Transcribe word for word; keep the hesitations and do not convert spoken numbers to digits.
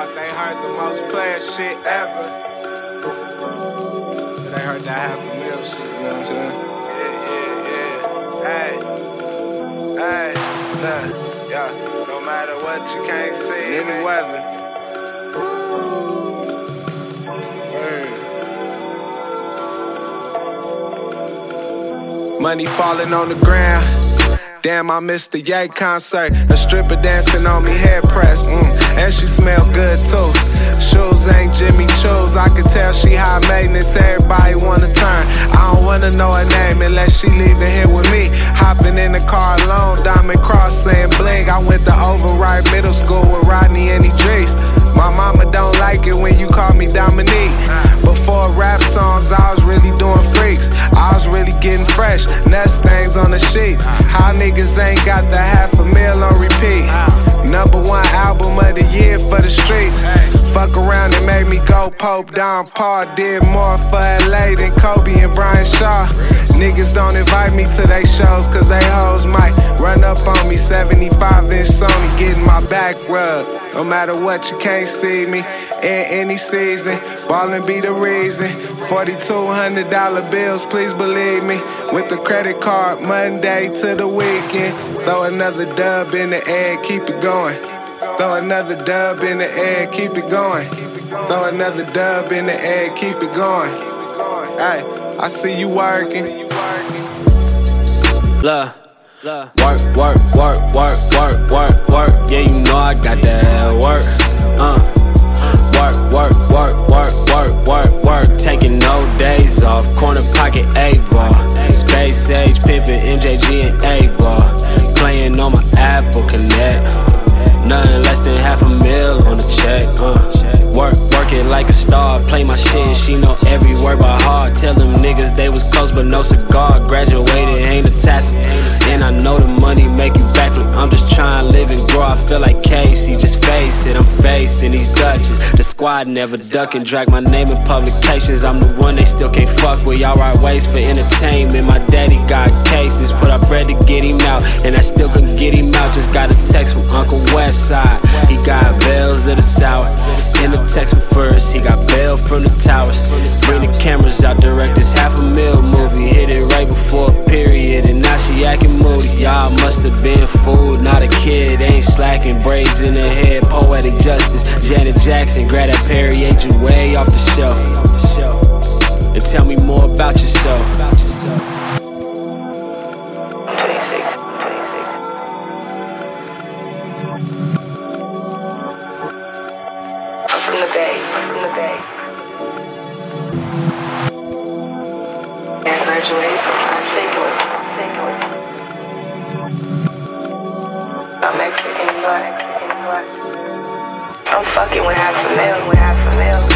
thought they heard the most player shit ever. But they heard that half a mil shit, you know what I'm saying? Yeah, yeah, yeah. Hey, hey, look, yeah. No matter what, you can't see in any weather. Money falling on the ground. Damn, I missed the Ye concert. A stripper dancing on me, hair pressed. Mm. And she smell good too. Shoes ain't Jimmy Choo's. I can tell she high maintenance. Everybody wanna turn. I don't wanna know her name unless she leaving here with me. Hopping in the car alone, diamond cross saying bling. I went to Override Middle School with Rodney and Idris. My mama don't like it when you call me Dominique. Before rap songs, I was really doing freaks. I was really getting fresh, nuts stains on the sheets. How niggas ain't got the half a mil on repeat. Number one album of the year for the streets. Fuck around and made me go Pope Don Paul. Did more for L A than Kobe and Brian Shaw. Niggas don't invite me to they shows cause they hoes might run up on me. Seventy-five inch Sony getting my back rubbed. No matter what, you can't see me in any season. Ballin' be the reason. Forty-two hundred dollar bills, please believe me. With the credit card, Monday to the weekend. Throw another dub in the air, keep it going. Throw another dub in the air, keep it going. Throw another dub in the air, keep it going. Hey, I see you working. Look. Work, work, work, work, work, work, work. Yeah, you know I got that work. Uh. Work, work, work, work, work, work, work. Taking no days off. Corner pocket eight-ball. Space Age, pimpin' M J G and eight-ball. Playing on my Apple Connect. Nothing less than half a mil on the check. Uh. Work, work it like a star. Play my shit, she know every word by heart. Tell them niggas they was close but no cigar. Graduated, ain't a tassel. And I know the money make you backflip. I'm just trying to live and grow. I feel like Casey, just face it. I'm facing these Dutches. The squad never duck and drag my name in publications. I'm the one they still can't fuck with. Y'all right ways for entertainment. My daddy got cases, put up bread to get him out, and I still couldn't get him out. Just got a text from Uncle Westside. He got bells of the sour. In the text from first, he got bail from the towers. Bring the cameras out, direct this half a mil movie. Hit it right before a period, and now she acting moody. Y'all must have been fooled, not a kid, ain't slacking. Braids in her head, poetic justice. Janet Jackson, grab that Perrier way off the shelf. And tell me more about yourself. twenty-six. I'm from the Bay, I'm from the Bay. I graduated from Ohio State North. I'm Mexican and black. I'm fucking with half a mil, with half a mil.